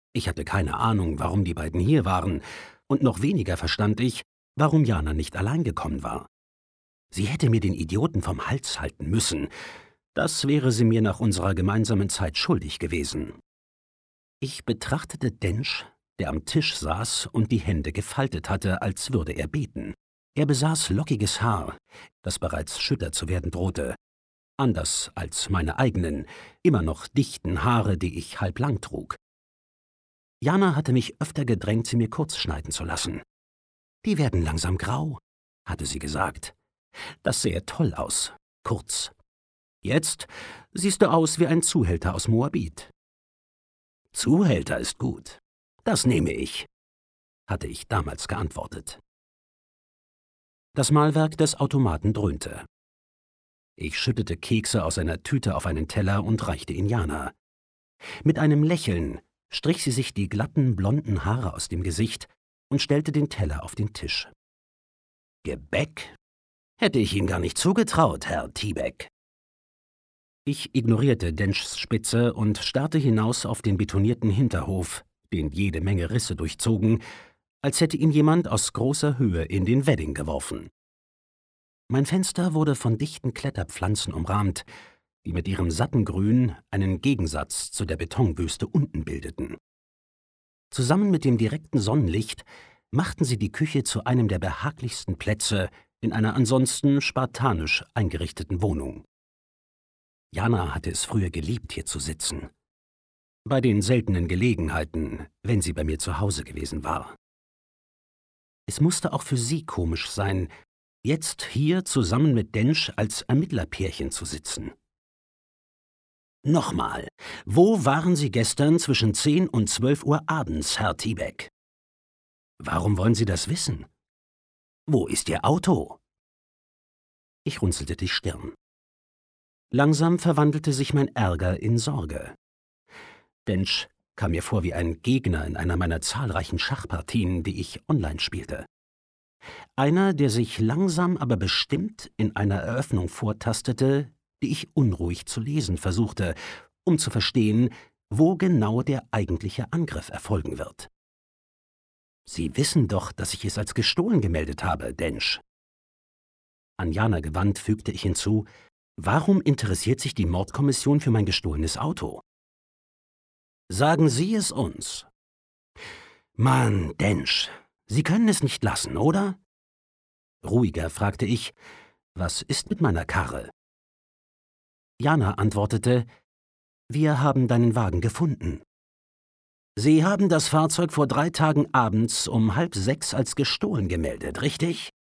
Ich hatte keine Ahnung, warum die beiden hier waren, und noch weniger verstand ich, warum Jana nicht allein gekommen war. Sie hätte mir den Idioten vom Hals halten müssen. Das wäre sie mir nach unserer gemeinsamen Zeit schuldig gewesen. Ich betrachtete Densch, der am Tisch saß und die Hände gefaltet hatte, als würde er beten. Er besaß lockiges Haar, das bereits schütter zu werden drohte, anders als meine eigenen, immer noch dichten Haare, die ich halblang trug. Jana hatte mich öfter gedrängt, sie mir kurz schneiden zu lassen. »Die werden langsam grau«, hatte sie gesagt. »Das sähe toll aus, kurz. Jetzt siehst du aus wie ein Zuhälter aus Moabit.« »Zuhälter ist gut. Das nehme ich«, hatte ich damals geantwortet. Das Mahlwerk des Automaten dröhnte. Ich schüttete Kekse aus einer Tüte auf einen Teller und reichte ihn Jana. Mit einem Lächeln strich sie sich die glatten, blonden Haare aus dem Gesicht und stellte den Teller auf den Tisch. »Gebäck? Hätte ich Ihnen gar nicht zugetraut, Herr Tiebeck.« Ich ignorierte Denschs Spitze und starrte hinaus auf den betonierten Hinterhof, den jede Menge Risse durchzogen, als hätte ihn jemand aus großer Höhe in den Wedding geworfen. Mein Fenster wurde von dichten Kletterpflanzen umrahmt, die mit ihrem satten Grün einen Gegensatz zu der Betonwüste unten bildeten. Zusammen mit dem direkten Sonnenlicht machten sie die Küche zu einem der behaglichsten Plätze in einer ansonsten spartanisch eingerichteten Wohnung. Jana hatte es früher geliebt, hier zu sitzen. Bei den seltenen Gelegenheiten, wenn sie bei mir zu Hause gewesen war. Es musste auch für sie komisch sein, jetzt hier zusammen mit Densch als Ermittlerpärchen zu sitzen. »Nochmal, wo waren Sie gestern zwischen 10 und 12 Uhr abends, Herr Tiebeck?« »Warum wollen Sie das wissen?« »Wo ist Ihr Auto?« Ich runzelte die Stirn. Langsam verwandelte sich mein Ärger in Sorge. Densch kam mir vor wie ein Gegner in einer meiner zahlreichen Schachpartien, die ich online spielte. Einer, der sich langsam aber bestimmt in einer Eröffnung vortastete, die ich unruhig zu lesen versuchte, um zu verstehen, wo genau der eigentliche Angriff erfolgen wird. »Sie wissen doch, dass ich es als gestohlen gemeldet habe, Densch.« An Jana gewandt fügte ich hinzu: »Warum interessiert sich die Mordkommission für mein gestohlenes Auto?« »Sagen Sie es uns.« »Mann, Densch, Sie können es nicht lassen, oder?« Ruhiger fragte ich: »Was ist mit meiner Karre?« Jana antwortete: »Wir haben deinen Wagen gefunden.« »Sie haben das Fahrzeug vor 3 Tagen abends um 5:30 als gestohlen gemeldet, richtig?«